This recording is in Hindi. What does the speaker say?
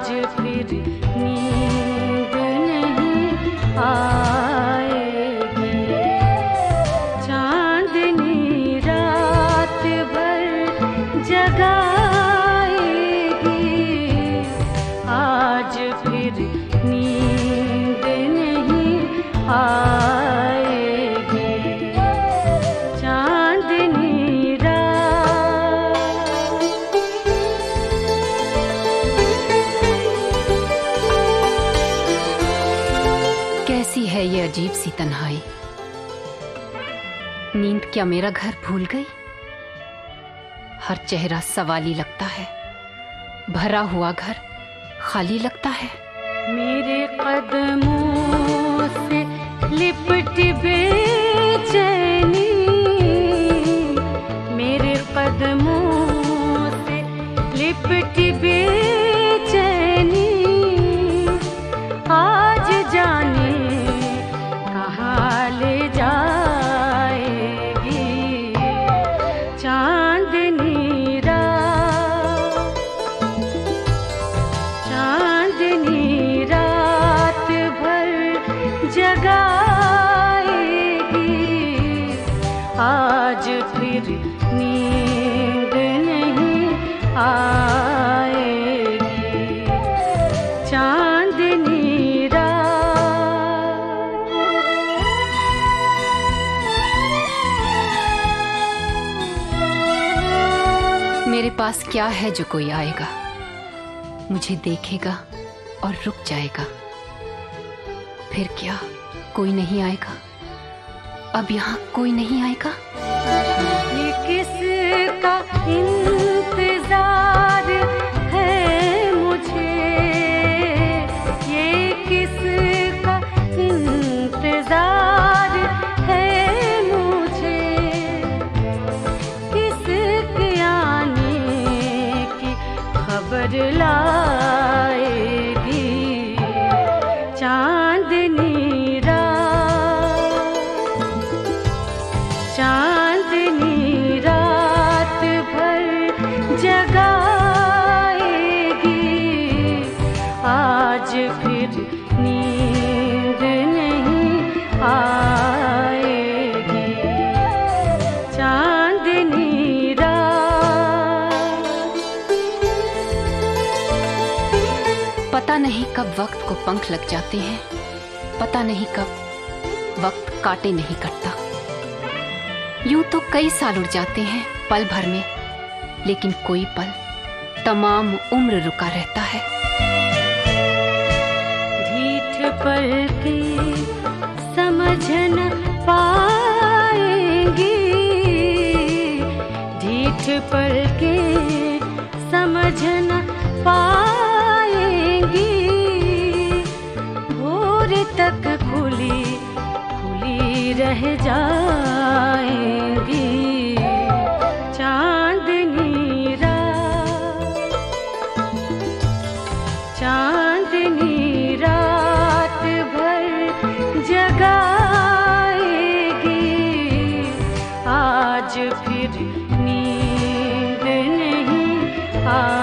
आज फिर नींद नहीं आएगी। चांदनी रात भर जगाएगी, आज फिर नींद नहीं आएगी। चांदनी रात। कैसी है ये अजीब सी तन्हाई। नींद क्या मेरा घर भूल गई? हर चेहरा सवाली लगता है, भरा हुआ घर खाली लगता है। मेरे कदमों से लिपट बेचैनी, मेरे कदमों से लिपट बेचैनी, आज जाने कहाँ ले जाएगी। चांदनी रात, चांदनी रात भर जगाएगी, आज फिर नींद नहीं आएगी। चांदनी रात। मेरे पास क्या है जो कोई आएगा, मुझे देखेगा और रुक जाएगा। फिर क्या कोई नहीं आएगा? अब यहाँ कोई नहीं आएगा? ये किसका इंतजार है मुझे, ये किसका इंतजार है मुझे, किसके आने की खबर लाएगी। चांदनी रात, चांदनी रात भर जगाएगी, आज फिर नींद नहीं आएगी। चांदनी रात। पता नहीं कब वक्त को पंख लग जाते हैं, पता नहीं कब वक्त काटे नहीं कटता। यूं तो कई साल उड़ जाते हैं पल भर में, लेकिन कोई पल तमाम उम्र रुका रहता है। ढीठ पल के समझ न पाएंगी, ढीठ पल के समझ न पाएंगी, भोर तक खुली खुली रह जाएंगी। चांदनी रात, चांदनी रात भर जगाएगी, आज फिर नींद नहीं आएगी।